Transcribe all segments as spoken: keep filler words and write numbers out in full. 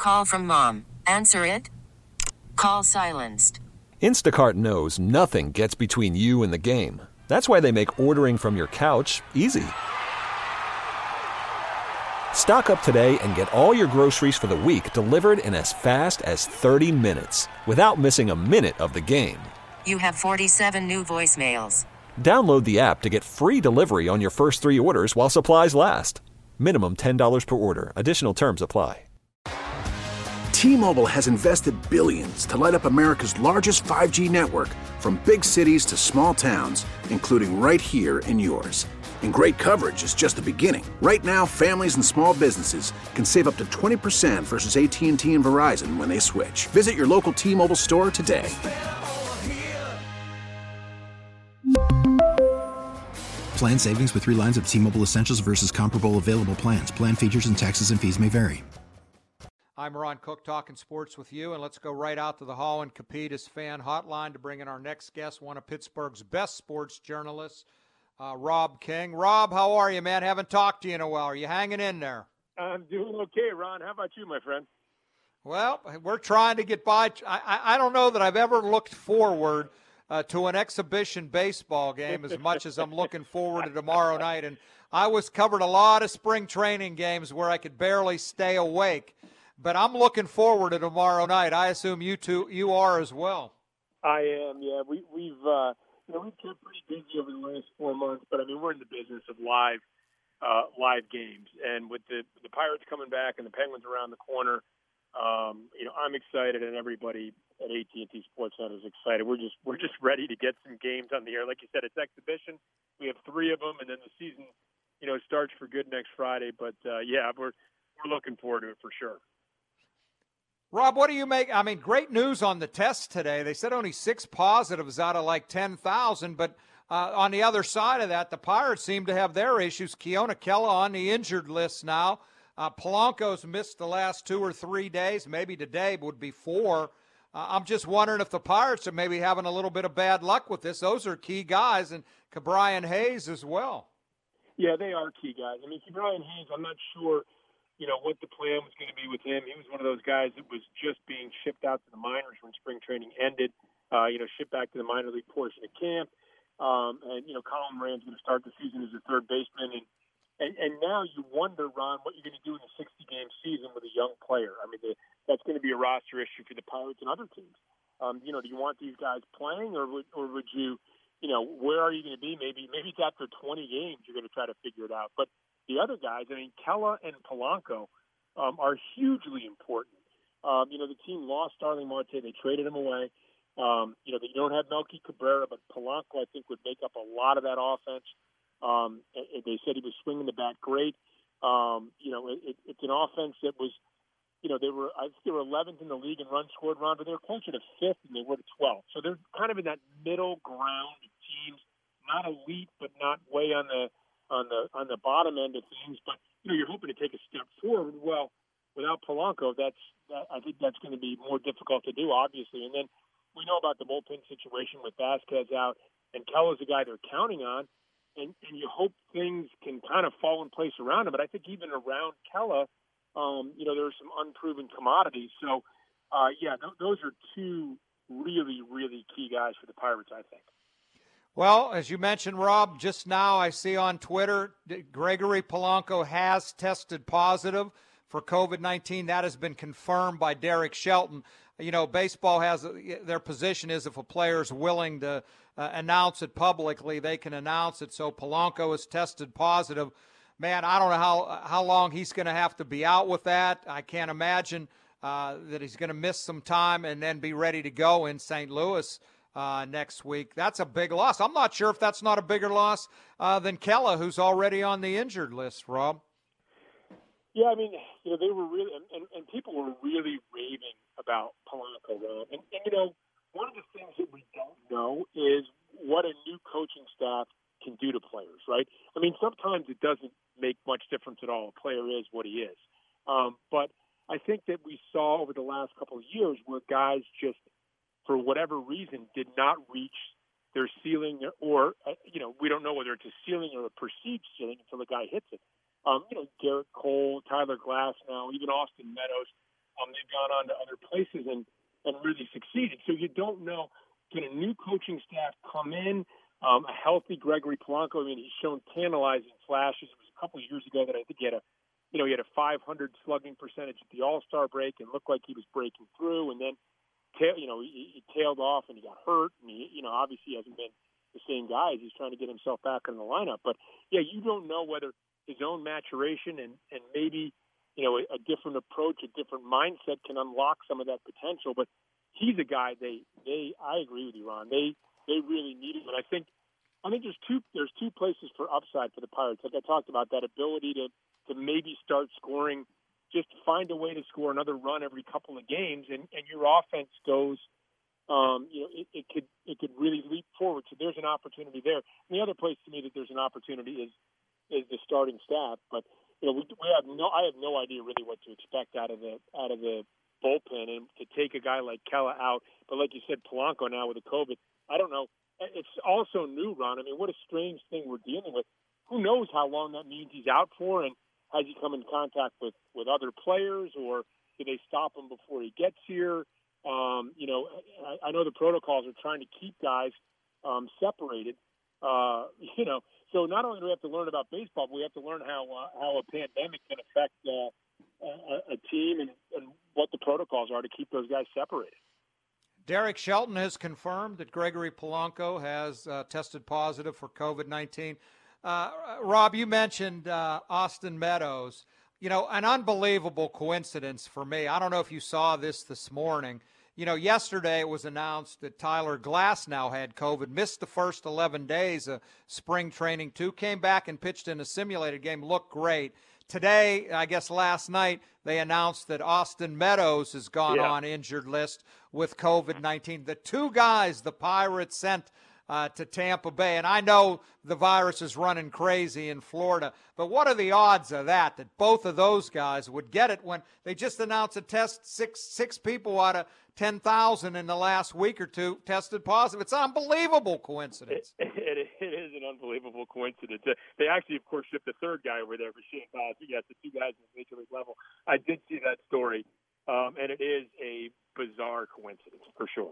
Call from mom. Answer it. Call silenced. Instacart knows nothing gets between you and the game. That's why they make ordering from your couch easy. Stock up today and get all your groceries for the week delivered in as fast as thirty minutes without missing a minute of the game. You have forty-seven new voicemails. Download the app to get free delivery on your first three orders while supplies last. Minimum ten dollars per order. Additional terms apply. T-Mobile has invested billions to light up America's largest five G network, from big cities to small towns, including right here in yours. And great coverage is just the beginning. Right now, families and small businesses can save up to twenty percent versus A T and T and Verizon when they switch. Visit your local T-Mobile store today. Plan savings with three lines of T-Mobile Essentials versus comparable available plans. Plan features and taxes and fees may vary. I'm Ron Cook, talking sports with you, and let's go right out to the Holland Capitas Fan Hotline to bring in our next guest, one of Pittsburgh's best sports journalists, uh, Rob King. Rob, how are you, man? Haven't talked to you in a while. Are you hanging in there? I'm doing okay, Ron. How about you, my friend? Well, we're trying to get by. I, I, I don't know that I've ever looked forward uh, to an exhibition baseball game as much as I'm looking forward to tomorrow night. And I was covered a lot of spring training games where I could barely stay awake. But I'm looking forward to tomorrow night. I assume you two, you are as well. I am, yeah. We, we've, uh, you know, we've kept pretty busy over the last four months. But I mean, we're in the business of live, uh, live games, and with the the Pirates coming back and the Penguins around the corner, um, you know, I'm excited, and everybody at A T and T Sports Center is excited. We're just we're just ready to get some games on the air. Like you said, it's exhibition. We have three of them, and then the season, you know, starts for good next Friday. But uh, yeah, we're we're looking forward to it for sure. Rob, what do you make? I mean, great news on the test today. They said only six positives out of like ten thousand, but uh, on the other side of that, the Pirates seem to have their issues. Keona Kela on the injured list now. Uh, Polanco's missed the last two or three days. Maybe today would be four. Uh, I'm just wondering if the Pirates are maybe having a little bit of bad luck with this. Those are key guys, and Ke'Bryan Hayes as well. Yeah, they are key guys. I mean, Ke'Bryan Hayes, I'm not sure – you know, what the plan was going to be with him. He was one of those guys that was just being shipped out to the minors when spring training ended, uh, you know, shipped back to the minor league portion of camp. Um, and, you know, Colin Moran's going to start the season as a third baseman. And, and, and now you wonder, Ron, what you're going to do in a sixty-game season with a young player. I mean, the, that's going to be a roster issue for the Pirates and other teams. Um, you know, do you want these guys playing, or would, or would you, you know, where are you going to be? Maybe maybe it's after twenty games you're going to try to figure it out. But the other guys, I mean, Kela and Polanco um, are hugely important. Um, you know, the team lost Starling Marte. They traded him away. Um, you know, they don't have Melky Cabrera, but Polanco, I think, would make up a lot of that offense. Um, and they said he was swinging the bat great. Um, you know, it, it, it's an offense that was, you know, they were, I think they were eleventh in the league in runs scored, Ron, but they were closer to fifth, and they were to twelfth. So they're kind of in that middle ground of teams, not elite, but not way on the on the on the bottom end of things, but you know, you're hoping to take a step forward. Well, without Polanco, that's that, I think that's going to be more difficult to do, obviously. And then we know about the bullpen situation with Vasquez out, and Kela's the guy they're counting on, and, and you hope things can kind of fall in place around him. But I think even around Kela, um, you know, there are some unproven commodities. So, uh, yeah, th- those are two really, really key guys for the Pirates, I think. Well, as you mentioned, Rob, just now I see on Twitter, Gregory Polanco has tested positive for covid nineteen. That has been confirmed by Derek Shelton. You know, baseball has their position is if a player is willing to uh, announce it publicly, they can announce it. So Polanco has tested positive. Man, I don't know how, how long he's going to have to be out with that. I can't imagine uh, that he's going to miss some time and then be ready to go in Saint Louis Uh, next week. That's a big loss. I'm not sure if that's not a bigger loss uh, than Kela, who's already on the injured list, Rob. Yeah, I mean, you know, they were really, and, and, and people were really raving about Polanco, Rob. And, and, you know, one of the things that we don't know is what a new coaching staff can do to players, right? I mean, sometimes it doesn't make much difference at all. A player is what he is. Um, but I think that we saw over the last couple of years where guys just, for whatever reason, did not reach their ceiling, or, uh, you know, we don't know whether it's a ceiling or a perceived ceiling until the guy hits it. Um, you know, Garrett Cole, Tyler Glass now, even Austin Meadows, Um, they've gone on to other places and, and really succeeded. So you don't know, can a new coaching staff come in, um, a healthy Gregory Polanco? I mean, he's shown tantalizing flashes. It was a couple of years ago that I think he had a, you know, he had a five hundred slugging percentage at the All-Star break and looked like he was breaking through. And then, tail, you know, he, he tailed off and he got hurt. And he, you know, obviously he hasn't been the same guy as he's trying to get himself back in the lineup. But yeah, you don't know whether his own maturation and, and maybe, you know, a, a different approach, a different mindset can unlock some of that potential. But he's a guy they, they, I agree with you, Ron. They, they really need him. And I think, I think there's two, there's two places for upside for the Pirates. Like I talked about, that ability to, to maybe start scoring, just find a way to score another run every couple of games, and, and your offense goes, um, you know, it, it could it could really leap forward. So there's an opportunity there. And the other place to me that there's an opportunity is is the starting staff. But you know, we, we have no, I have no idea really what to expect out of the out of the bullpen, and to take a guy like Kela out. But like you said, Polanco now with the COVID, I don't know. It's also new, Ron. I mean, what a strange thing we're dealing with. Who knows how long that means he's out for, and has he come in contact with, with other players, or do they stop him before he gets here? Um, you know, I, I know the protocols are trying to keep guys um, separated. Uh, you know, so not only do we have to learn about baseball, but we have to learn how uh, how a pandemic can affect uh, a, a team, and, and what the protocols are to keep those guys separated. Derek Shelton has confirmed that Gregory Polanco has uh, tested positive for COVID nineteen. Uh, Rob, you mentioned uh, Austin Meadows. You know, an unbelievable coincidence for me. I don't know if you saw this this morning. You know, yesterday it was announced that Tyler Glasnow had COVID, missed the first eleven days of spring training too, came back and pitched in a simulated game, looked great. Today, I guess last night, they announced that Austin Meadows has gone yeah. on injured list with COVID nineteen. The two guys the Pirates sent Uh, to Tampa Bay. And I know the virus is running crazy in Florida, but what are the odds of that, that both of those guys would get it when they just announced a test, six six people out of ten thousand in the last week or two tested positive? It's an unbelievable coincidence. It, it, it is an unbelievable coincidence. They actually, of course, shipped the third guy over there for Shane Baz. Yes, the two guys at the Major League level. I did see that story, um, and it is a bizarre coincidence for sure.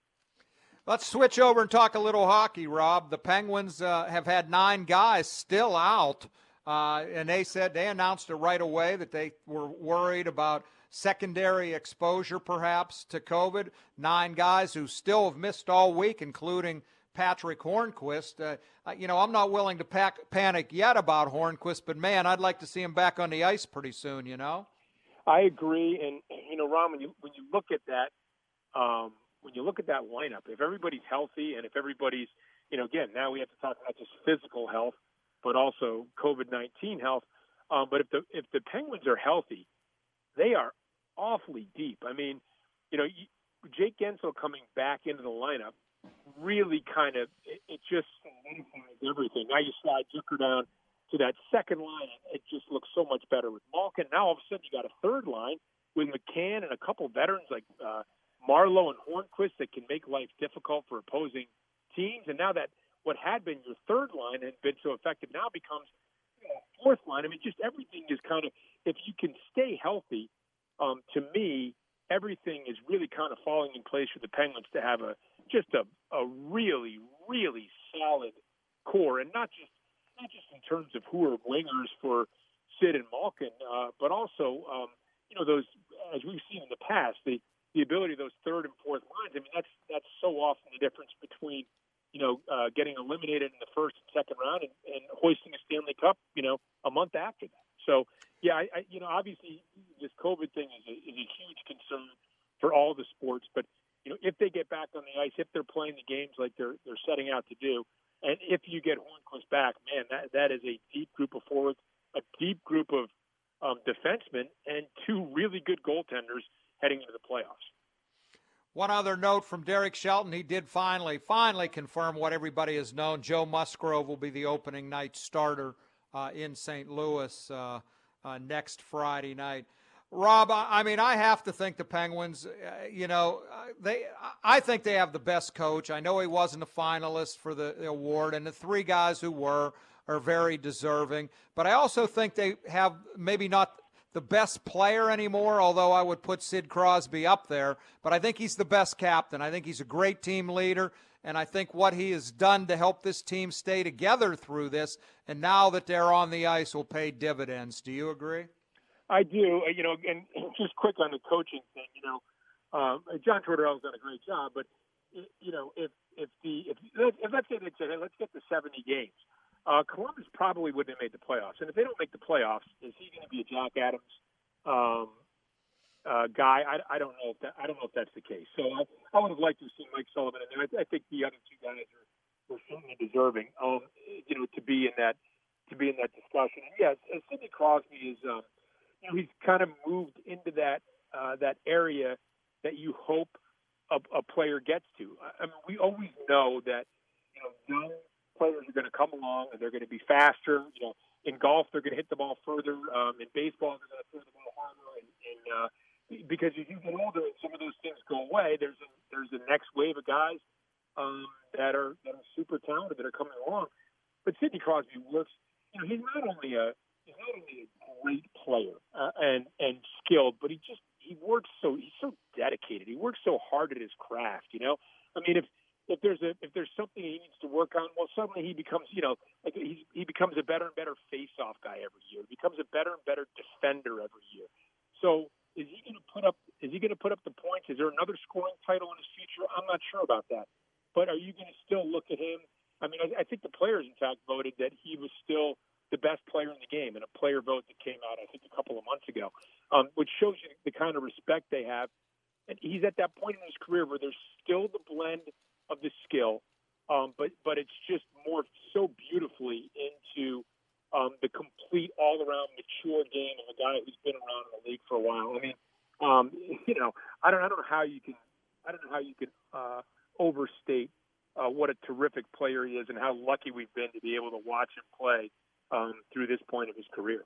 Let's switch over and talk a little hockey, Rob. The Penguins uh, have had nine guys still out, uh, and they said they announced it right away that they were worried about secondary exposure perhaps to COVID. Nine guys who still have missed all week, including Patrick Hornquist. Uh, you know, I'm not willing to pack, panic yet about Hornquist, but, man, I'd like to see him back on the ice pretty soon, you know? I agree. And, you know, Ron, when you, when you look at that, um, when you look at that lineup, if everybody's healthy and if everybody's, you know, again, now we have to talk not just physical health, but also COVID nineteen health. Um, but if the if the Penguins are healthy, they are awfully deep. I mean, you know, Jake Guentzel coming back into the lineup really kind of, it, it just solidifies everything. Now you slide Zucker down to that second line, it just looks so much better with Malkin. Now all of a sudden you got a third line with McCann and a couple veterans like uh, Marleau and Hornquist that can make life difficult for opposing teams. And now that what had been your third line had been so effective now becomes you know, fourth line. I mean, just everything is kind of, if you can stay healthy, um, to me, everything is really kind of falling in place for the Penguins to have a just a, a really, really solid core. And not just not just in terms of who are wingers for Sid and Malkin, uh, but also, um, you know, those, as we've seen in the past, the the ability of those third and fourth lines. I mean, that's that's so often the difference between, you know, uh, getting eliminated in the first and second round and, and hoisting a Stanley Cup, you know, a month after that. So, yeah, I, I, you know, obviously this COVID thing is a, is a huge concern for all the sports. But, you know, if they get back on the ice, if they're playing the games like they're they're setting out to do, and if you get Hornquist back, man, that that is a deep group of forwards, a deep group of um, defensemen, and two really good goaltenders heading into the playoffs. One other note from Derek Shelton. He did finally, finally confirm what everybody has known. Joe Musgrove will be the opening night starter uh, in Saint Louis uh, uh, next Friday night. Rob, I mean, I have to think the Penguins, uh, you know, they. I think they have the best coach. I know he wasn't a finalist for the award, and the three guys who were are very deserving. But I also think they have maybe not the best player anymore, although I would put Sid Crosby up there. But I think he's the best captain. I think he's a great team leader, and I think what he has done to help this team stay together through this, and now that they're on the ice, will pay dividends. Do you agree? I do. You know, and just quick on the coaching thing, you know, um, John Tortorella's done a great job, but, you know, if if the if, if let's say they said, hey, let's get to seventy games, uh, Columbus probably wouldn't have made the playoffs. And if they don't make the playoffs, is he going to be a Jack Adams um, uh, guy? I, I don't know if that I don't know if that's the case. So I, I would have liked to see Mike Sullivan in there. I, I think the other two guys are, are certainly deserving, um, you know, to be in that to be in that discussion. And yes, Sidney Crosby is, um, you know, he's kind of moved into that uh, that area that you hope a, a player gets to. I mean, we always know that, you know, young players are going to come along and they're going to be faster. You know, in golf, they're going to hit the ball further. Um, in baseball, they're going to throw the ball harder. And, and uh, because as you get older and some of those things go away, there's a, there's a next wave of guys um, that are that are super talented that are coming along. But Sidney Crosby works. You know, he's not only a he's not only a great player uh, and and skilled, but he just he works so he's so dedicated. He works so hard at his craft. You know, I mean, if if there's a if there's something he needs to work on, well, suddenly he becomes you know like he's, he becomes a better and better face-off guy every year. He becomes a better and better defender every year. So is he going to put up is he going to put up the points? Is there another scoring title in his future? I'm not sure about that. But are you going to still look at him? I mean, I, I think the players, in fact, voted that he was still the best player in the game in a player vote that came out, I think, a couple of months ago, um, which shows you the kind of respect they have. And he's at that point in his career where there's still the blend of the skill, um, but but it's just morphed so beautifully into um, the complete all-around mature game of a guy who's been around in the league for a while. I mean, um, you know, I don't I don't know how you can I don't know how you can uh, overstate uh, what a terrific player he is and how lucky we've been to be able to watch him play Um, through this point of his career.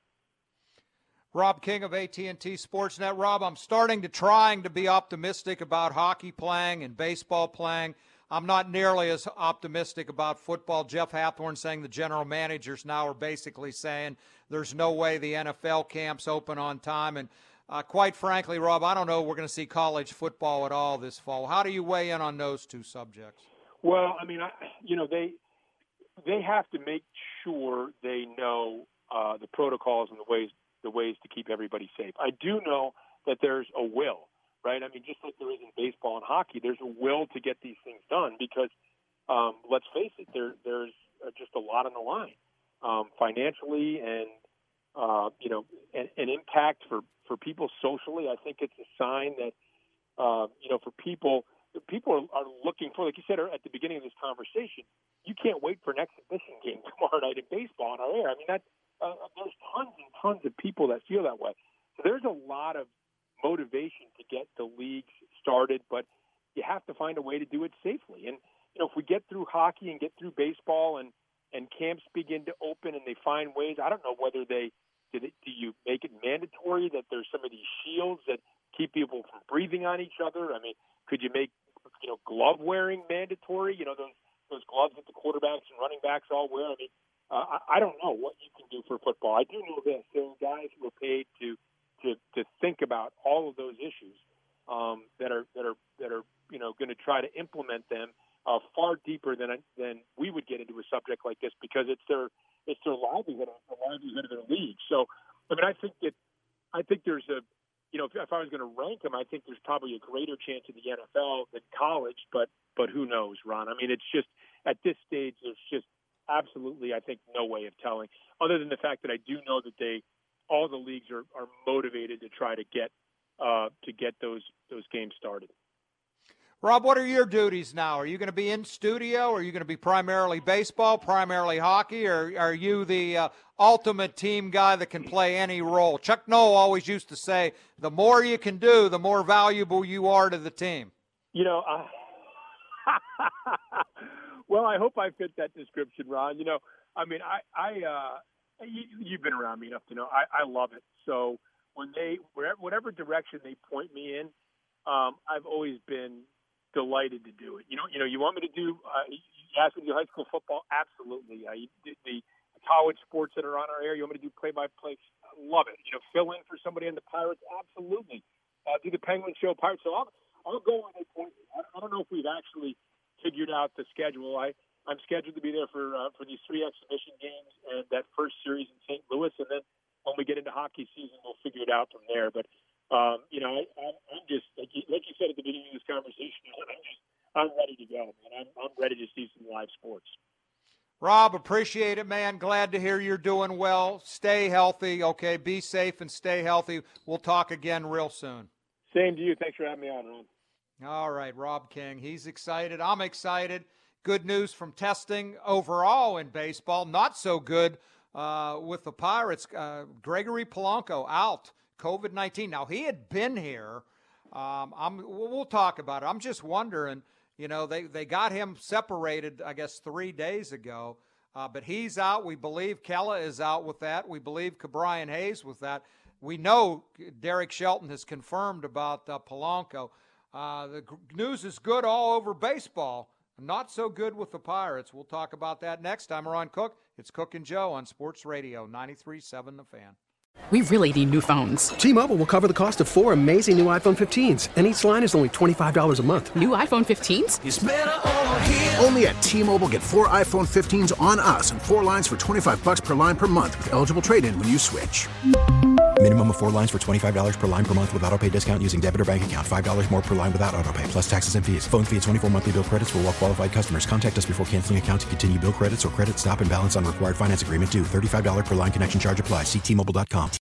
Rob King of A T and T Sportsnet. Rob, I'm starting to trying to be optimistic about hockey playing and baseball playing. I'm not nearly as optimistic about football. Jeff Hathorn saying the general managers now are basically saying there's no way the N F L camp's open on time. And uh, quite frankly, Rob, I don't know if we're going to see college football at all this fall. How do you weigh in on those two subjects? Well, I mean, I, you know, they they have to make sure they know uh, the protocols and the ways the ways to keep everybody safe. I do know that there's a will, right? I mean, just like there is in baseball and hockey, there's a will to get these things done because, um, let's face it, there, there's just a lot on the line um, financially and, uh, you know, an, an impact for, for people socially. I think it's a sign that, uh, you know, for people – people are, are looking for, like you said at the beginning of this conversation, you can't wait for an exhibition game tomorrow night in baseball on our air. I mean, that, uh, there's tons and tons of people that feel that way. So there's a lot of motivation to get the leagues started, but you have to find a way to do it safely. And, you know, if we get through hockey and get through baseball and, and camps begin to open and they find ways, I don't know whether they, do, they, do you make it mandatory that there's some of these shields that keep people from breathing on each other? I mean, could you make, you know, glove wearing mandatory? You know, those those gloves that the quarterbacks and running backs all wear. I mean, uh, I, I don't know what you can do for football. I do know this: there are guys who are paid to to to think about all of those issues um, that are that are that are you know going to try to implement them uh, far deeper than than we would get into a subject like this because it's their it's their livelihood, the livelihood of their league. So, I mean, I think that I think there's a You know, if, if I was going to rank them, I think there's probably a greater chance in the N F L than college, but but who knows, Ron? I mean, it's just at this stage, there's just absolutely, I think, no way of telling, other than the fact that I do know that they, all the leagues are, are motivated to try to get uh, to get those those games started. Rob, what are your duties now? Are you going to be in studio? Are you going to be primarily baseball, primarily hockey, or are you the uh, ultimate team guy that can play any role? Chuck Noll always used to say, the more you can do, the more valuable you are to the team. You know, uh, well, I hope I fit that description, Ron. You know, I mean, I, I uh, you, you've been around me enough to know I, I love it. So when they, wherever, whatever direction they point me in, um, I've always been delighted to do it. You know, you know, you want me to do, uh, you ask me to do high school football? Absolutely. Uh, you, the, the college sports that are on our air, you want me to do play-by-play? love it. You know, fill in for somebody on the Pirates, absolutely. Uh, do the Penguin show Pirates. So I'll, I'll go where they point me. I, I don't know if we've actually figured out the schedule. I, I'm scheduled to be there for uh, for these three exhibition games and that first series in Saint Louis, and then when we get into hockey season, we'll figure it out from there. But, um, you know, I, I'm, I'm just, like you, like you said at the beginning of this conversation, I'm just, I'm ready to go, man. I'm, I'm ready to see some live sports. Rob, appreciate it, man. Glad to hear you're doing well. Stay healthy, okay? Be safe and stay healthy. We'll talk again real soon. Same to you. Thanks for having me on, Ron. All right, Rob King. He's excited. I'm excited. Good news from testing overall in baseball. Not so good uh, with the Pirates. Uh, Gregory Polanco out, covid nineteen. Now, he had been here. Um, I'm, we'll talk about it. I'm just wondering, you know, they, they got him separated, I guess, three days ago. Uh, but he's out. We believe Kella is out with that. We believe Ke'Bryan Hayes with that. We know Derek Shelton has confirmed about uh, Polanco. Uh, the g- news is good all over baseball. Not so good with the Pirates. We'll talk about that next time. We're on Cook. It's Cook and Joe on Sports Radio ninety-three point seven The Fan. We really need new phones. T-Mobile will cover the cost of four amazing new iPhone fifteens, and each line is only twenty-five dollars a month. New iPhone fifteens? It's better over here. Only at T-Mobile, get four iPhone fifteens on us and four lines for twenty-five dollars per line per month with eligible trade-in when you switch. Minimum of four lines for twenty-five dollars per line per month with autopay discount using debit or bank account. five dollars more per line without autopay, plus taxes and fees. Phone fee at twenty-four monthly bill credits for well-qualified customers. Contact us before canceling account to continue bill credits or credit stop and balance on required finance agreement due. thirty-five dollars per line connection charge applies. See T Mobile dot com.